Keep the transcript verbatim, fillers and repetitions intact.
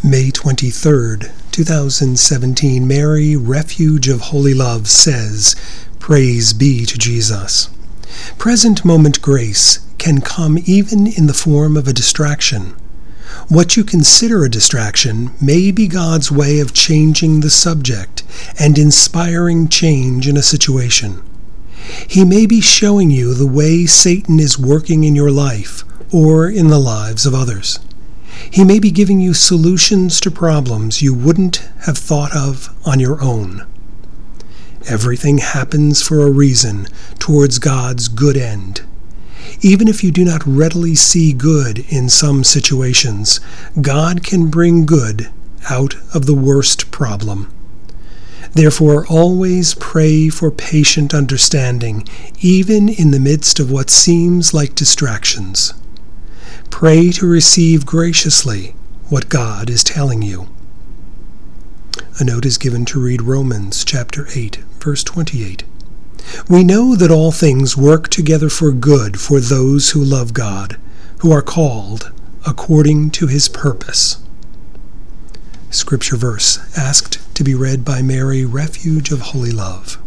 May twenty-third, two thousand seventeen, Mary, Refuge of Holy Love, says, Praise be to Jesus. Present moment grace can come even in the form of a distraction. What you consider a distraction may be God's way of changing the subject and inspiring change in a situation. He may be showing you the way Satan is working in your life or in the lives of others. He may be giving you solutions to problems you wouldn't have thought of on your own. Everything happens for a reason towards God's good end. Even if you do not readily see good in some situations, God can bring good out of the worst problem. Therefore, always pray for patient understanding, even in the midst of what seems like distractions. Pray to receive graciously what God is telling you. A note is given to read Romans chapter eight, verse twenty-eight. We know that all things work together for good for those who love God, who are called according to his purpose. Scripture verse asked to be read by Mary, Refuge of Holy Love.